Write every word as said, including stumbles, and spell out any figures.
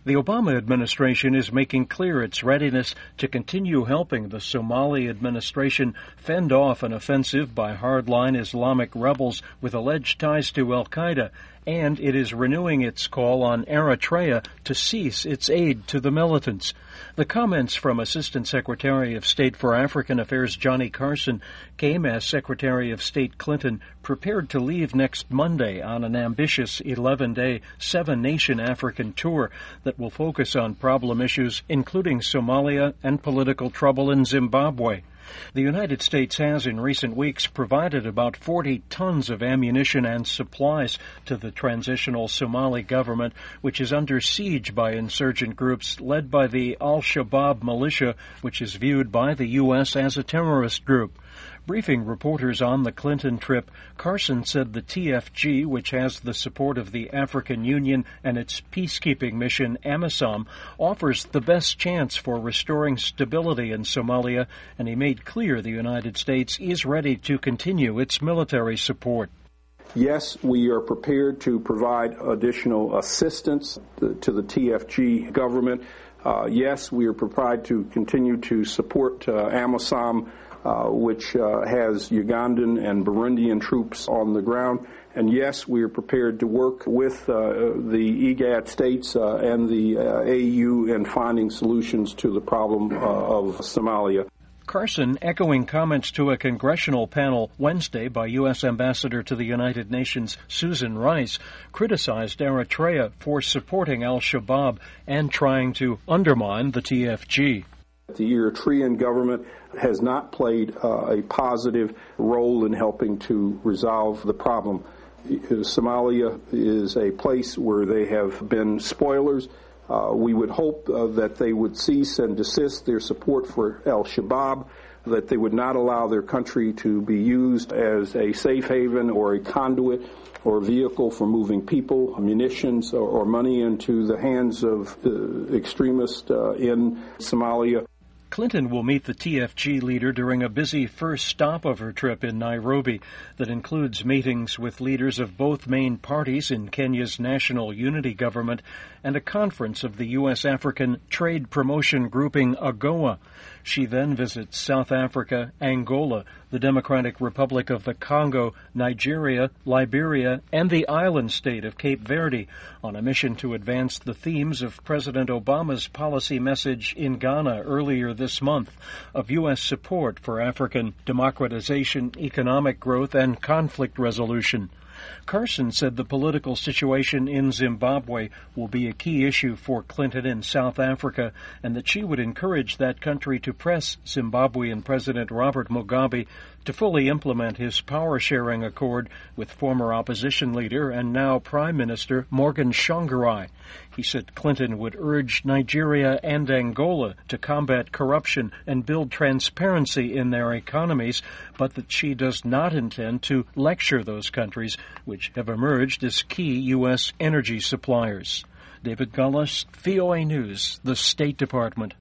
The Obama administration is making clear its readiness to continue helping the Somali administration fend off an offensive by hardline Islamic rebels with alleged ties to al-Qaeda, and it is renewing its call on Eritrea to cease its aid to the militants. The comments from Assistant Secretary of State for African Affairs Johnny Carson came as Secretary of State Clinton prepared to leave next Monday on an ambitious eleven-day, seven-nation African tour that will focus on problem issues including Somalia and political trouble in Zimbabwe. The United States has in recent weeks provided about forty tons of ammunition and supplies to the transitional Somali government, which is under siege by insurgent groups led by the Al-Shabaab militia, which is viewed by the U S as a terrorist group. Briefing reporters on the Clinton trip, Carson said the T F G, which has the support of the African Union and its peacekeeping mission, AMISOM, offers the best chance for restoring stability in Somalia, and he made clear the United States is ready to continue its military support. Yes, we are prepared to provide additional assistance to the T F G government. Uh, yes, we are prepared to continue to support uh, AMISOM, Uh, which uh, has Ugandan and Burundian troops on the ground. And yes, we are prepared to work with uh, the E GAD states uh, and the uh, A U in finding solutions to the problem uh, of Somalia. Carson, echoing comments to a congressional panel Wednesday by U S Ambassador to the United Nations Susan Rice, criticized Eritrea for supporting al-Shabaab and trying to undermine the T F G. The Eritrean government has not played uh, a positive role in helping to resolve the problem. Somalia is a place where they have been spoilers. Uh, we would hope uh, that they would cease and desist their support for al-Shabaab, that they would not allow their country to be used as a safe haven or a conduit or vehicle for moving people, munitions, or, or money into the hands of uh, extremists uh, in Somalia. Clinton will meet the T F G leader during a busy first stop of her trip in Nairobi that includes meetings with leaders of both main parties in Kenya's national unity government and a conference of the U S African trade promotion grouping AGOA. She then visits South Africa, Angola, the Democratic Republic of the Congo, Nigeria, Liberia, and the island state of Cape Verde on a mission to advance the themes of President Obama's policy message in Ghana earlier this month of U S support for African democratization, economic growth, and conflict resolution. Carson said the political situation in Zimbabwe will be a key issue for Clinton in South Africa, and that she would encourage that country to press Zimbabwean President Robert Mugabe to fully implement his power-sharing accord with former opposition leader and now Prime Minister Morgan Tsvangirai. He said Clinton would urge Nigeria and Angola to combat corruption and build transparency in their economies, but that she does not intend to lecture those countries, which have emerged as key U S energy suppliers. David Gullis, V O A News, the State Department.